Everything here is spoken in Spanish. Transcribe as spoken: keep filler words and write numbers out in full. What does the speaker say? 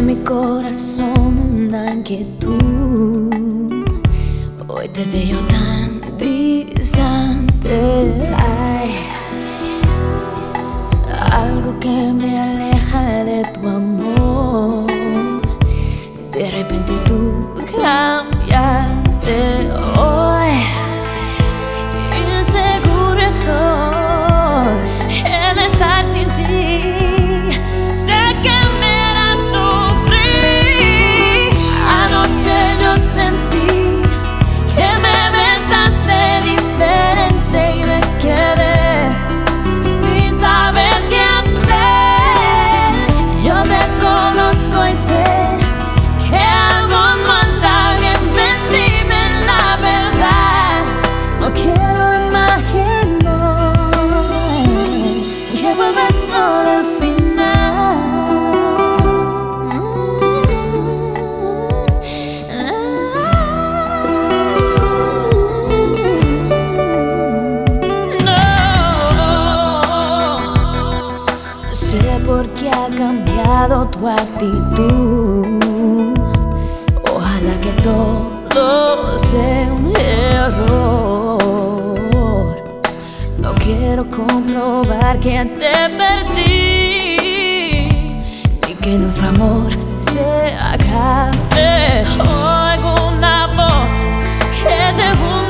en mi corazón una inquietud. Hoy te veo tan distante. Hay algo que me aleja de tu amor. De repente tú cambiaste hoy. Inseguro estoy en estar sin ti. Sé que me harás sufrir. Anoche yo sentí que me besaste diferente y me quedé sin saber qué hacer. Yo te conozco y sé que algo no anda bien. Ven, dime la verdad. No quiero imaginar que vuelves solo al final. No sé por qué ha cambiado tu actitud. Ojalá que todo sea un error. No quiero comprobar que te perdí, ni que nuestro amor se acabe. Oigo una voz que se